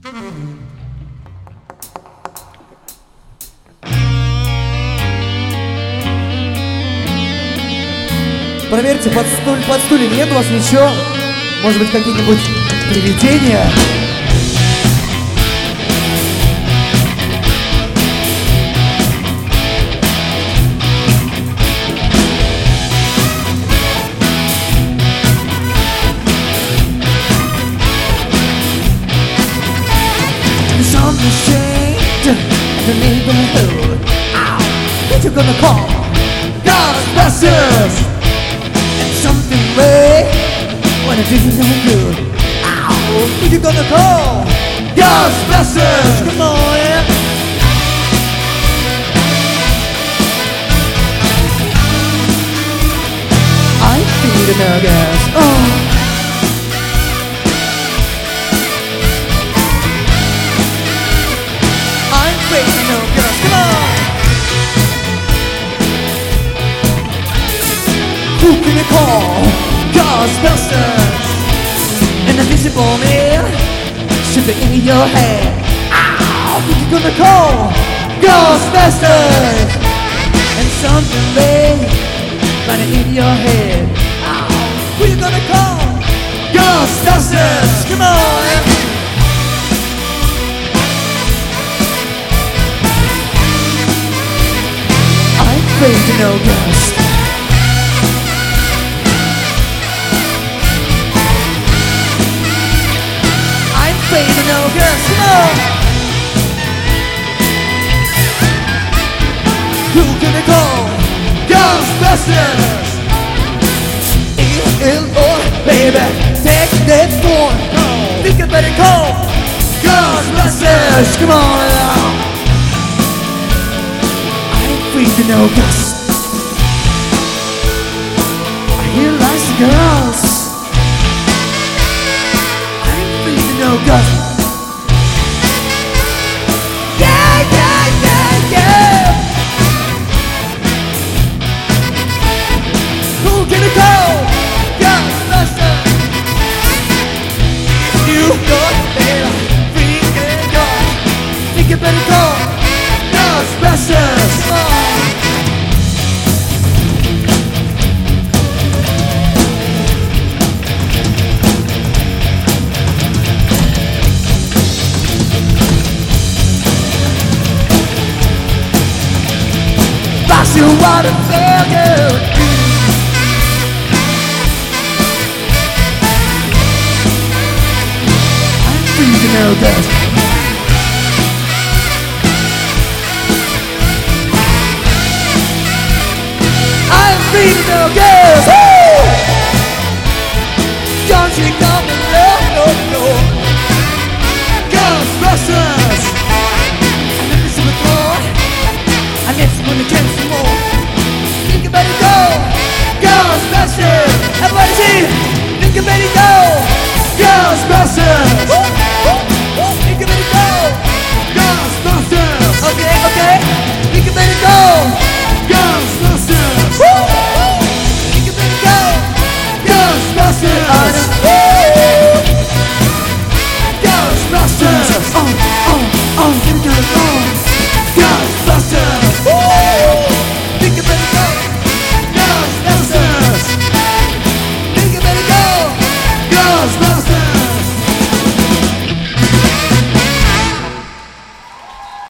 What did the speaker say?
Проверьте, под стульем нет у вас ничего? Может быть, какие-нибудь привидения? Something changed in the neighborhood. Ow, what you gonna call? Ghostbusters! And something way when it didn't no good. Ow, what you gonna call? Ghostbusters! Come on, yeah. I feel the gas. Oh. Who can you call? Ghostbusters! An invisible man should be in your head. Ow! Who you gonna call? Ghostbusters! And something big running in your head. Ow! Who you gonna call? Ghostbusters! Come on! I'm afraid to know ghosts. Baby, no girls, come on. Who can I call? Ghostbusters. E-L-O, baby, take that form. Think I better call Ghostbusters. Come on now. I'm free to know ghosts. I hear lots of girls. No ghost. Yeah, yeah, yeah, yeah. Who can I call? Ghostbusters. You got better freaking God. Think you better call Ghostbusters. Come on. You want to feel good. I'm free to know that. I'm free to know girls. Don't you come to love, no, no. Ghostbusters. I never see before. I never want to get some more. Think you better go, Ghostbusters. Everybody see, think you better go, Ghostbusters. Think you better go, Ghostbusters. Okay, okay. Think you better go, Ghostbusters. Think you better go, Ghostbusters. Ghostbusters. Oh, here we go.